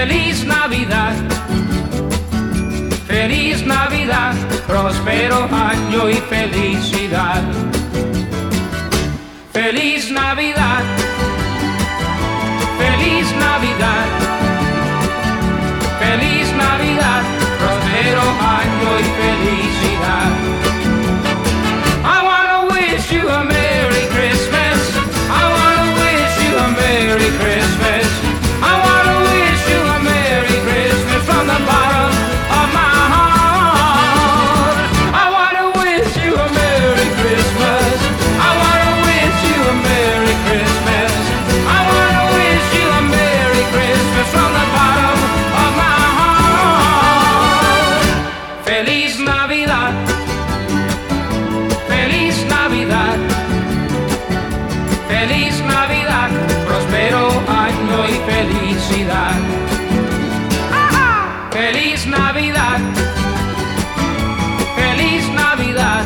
Feliz Navidad, feliz Navidad, próspero año y felicidad. Feliz Navidad, feliz Navidad, feliz Navidad, próspero año y felicidad. I wanna wish you a Merry Christmas. I wanna wish you a Merry Christmas. I wanna wish you a Merry Christmas from the bottom of my heart. I wanna wish you a Merry Christmas. I wanna wish you a Merry Christmas. I wanna wish you a Merry Christmas from the bottom of my heart. Feliz Navidad, feliz Navidad, feliz Navidad, próspero año y felicidad. Feliz Navidad, feliz Navidad,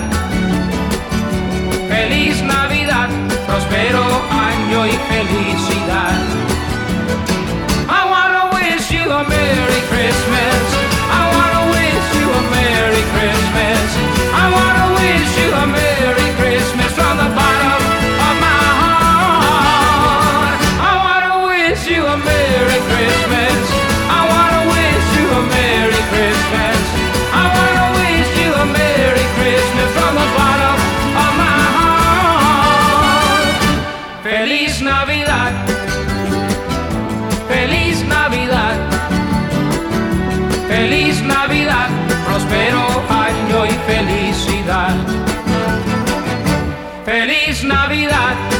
feliz Navidad, próspero año y felicidad. I wanna wish you a Merry Christmas. I wanna wish you a Merry Christmas. I wanna wish you a Merry Christmas from the bottom of my heart. I wanna wish you a Merry Christmas. I wanna wish you a Merry Christmas. I wanna wish you a Merry Christmas from the bottom of my heart. Feliz Navidad, feliz Navidad, feliz Navidad, próspero año y felicidad. Feliz Navidad.